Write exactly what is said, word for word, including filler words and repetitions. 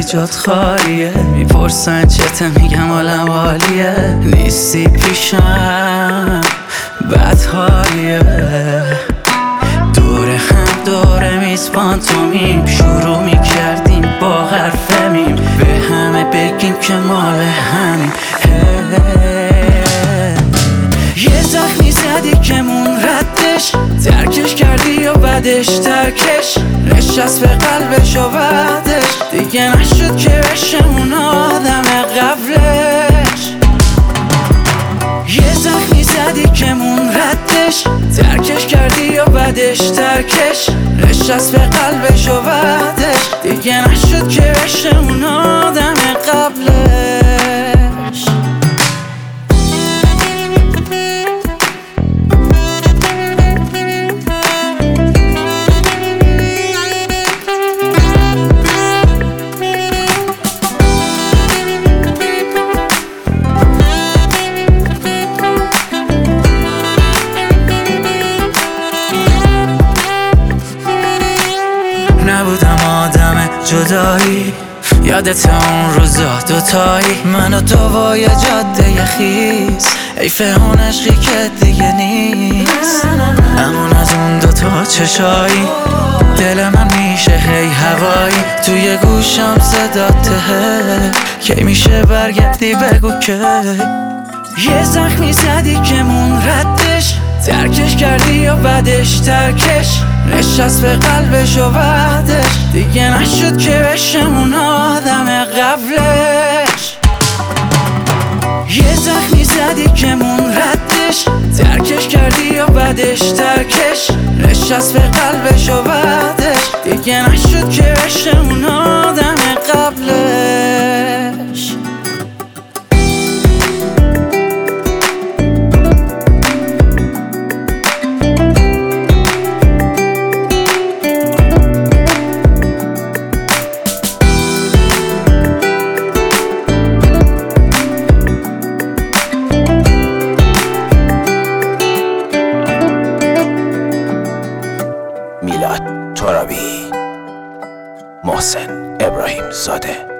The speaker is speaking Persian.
جات خالیه. میپرسن چته میگم حالم عالیه. نیستی پیشم بد حالیه. دور هم دور میز پانتومیم شروع میکردیم با حرف میم. به همه بگیم که مال همین. یه زخمی زدی که مون ردش، ترکش کردی یا بعدش ترکش نشست به قلبش و بعدش دیگه نشد که بشه اون آدم قبلش. یه زخمی زدی که مون ردش، ترکش کردی یا بعدش ترکش نشست به قلبش و بعدش دیگه نشد که بشه اون آدم قبلش. نبودم آدم جدایی، یادت اون روزا دوتایی من و تو با یه جاده خیز. حیف اون عشقی که دیگه نیست. امون از اون دوتا چشایی دل من میشه هی هوایی. توی گوشم صداته کی میشه برگردی بگو که. یه زخمی زدی که مون ردش، ترکش کردی یا بعدش ترکش نشست به قلبش و بعدش دیگه نشد که بشه اون آدم قبلش. یه زخمی زدی که مون ردش، ترکش کردی یا بعدش ترکش نشست به قلبش و بعدش دیگه نشد که بشه اون آدم قبلش. میلاد ترابی، محسن ابراهیم زاده.